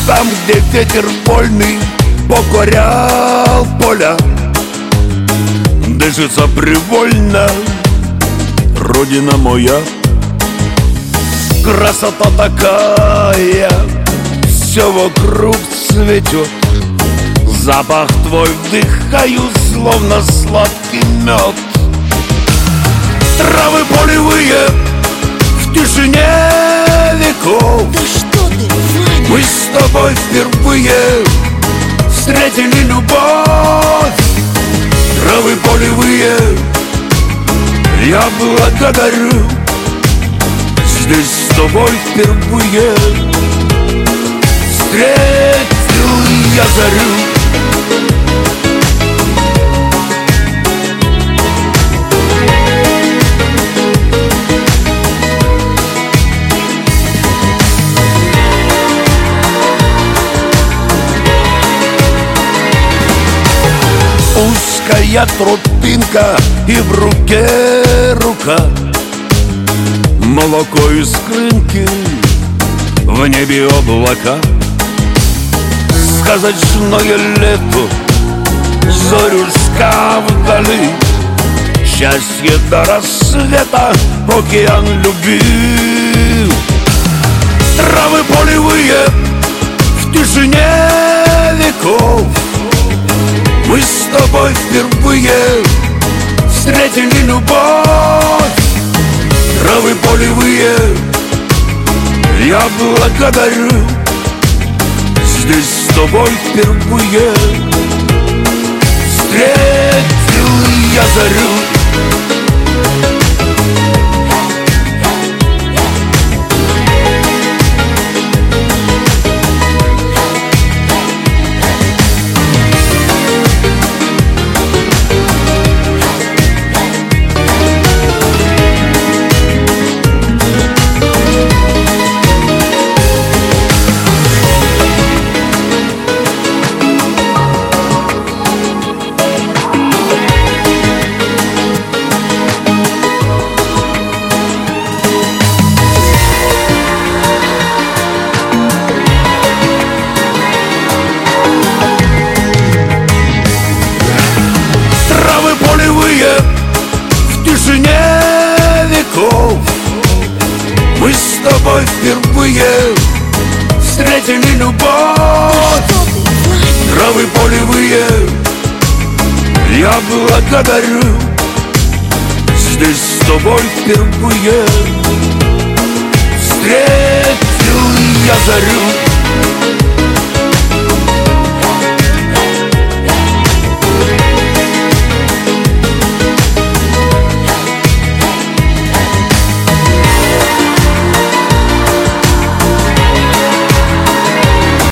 Там, где ветер вольный покорял поля, дышится привольно родина моя. Красота такая, все вокруг цветет. Запах твой вдыхаю, словно сладкий мед. Травы полевые в тишине веков. Да что ты, Ваня? Мы с тобой впервые встретили любовь. Травы полевые я благодарю. Здесь с тобой впервые встретил я зарю. Узкая тропинка и в руке рука, молоко из крынки, в небе облака. Сказочное лето, зорюшка вдали, счастье до рассвета, океан любви. Травы полевые в тишине веков. Мы с тобой впервые встретили любовь. Травы полевые я благодарю. Здесь с тобой впервые встретил я зарю. В тишине веков мы с тобой впервые встретили любовь. Травы полевые я благодарю. Здесь с тобой впервые встретил я зарю.